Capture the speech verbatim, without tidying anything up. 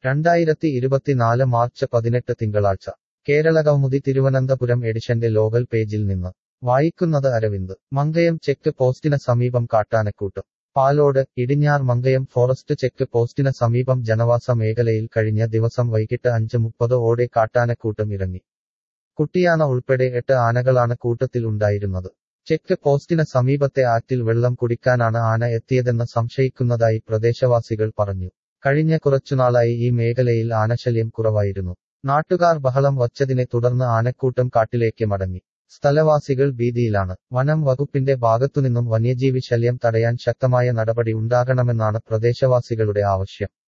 രണ്ടായിരത്തി ഇരുപത്തിനാല് മാർച്ച് പതിനെട്ട് തിങ്കളാഴ്ച കേരള കൗമുദി തിരുവനന്തപുരം എഡിഷന്റെ ലോകൽ പേജിൽ നിന്ന് വായിക്കുന്നത് അരവിന്ദ്. മങ്കയം ചെക്ക് പോസ്റ്റിന് സമീപം കാട്ടാനക്കൂട്ടം. പാലോട്. ഇടിഞ്ഞാർ മങ്കയം ഫോറസ്റ്റ് ചെക്ക് പോസ്റ്റിന് സമീപം ജനവാസ മേഖലയിൽ കഴിഞ്ഞ ദിവസം വൈകിട്ട് അഞ്ച് മുപ്പത് ഓടെ കാട്ടാനക്കൂട്ടം ഇറങ്ങി. കുട്ടിയാന ഉൾപ്പെടെ എട്ട് ആനകളാണ് കൂട്ടത്തിൽ ഉണ്ടായിരുന്നത്. ചെക്ക് പോസ്റ്റിന് സമീപത്തെ ആറ്റിൽ വെള്ളം കുടിക്കാനാണ് ആന എത്തിയതെന്ന് സംശയിക്കുന്നതായി പ്രദേശവാസികൾ പറഞ്ഞു. കഴിഞ്ഞ കുറച്ചുനാളായി ഈ മേഖലയിൽ ആനശല്യം കുറവായിരുന്നു. നാട്ടുകാർ ബഹളം വച്ചതിനെ തുടർന്ന് ആനക്കൂട്ടം കാട്ടിലേക്ക് മടങ്ങി. സ്ഥലവാസികൾ ഭീതിയിലാണ്. വനം വകുപ്പിന്റെ ഭാഗത്തുനിന്നും വന്യജീവി ശല്യം തടയാൻ ശക്തമായ നടപടി ഉണ്ടാകണമെന്നാണ് പ്രദേശവാസികളുടെ ആവശ്യം.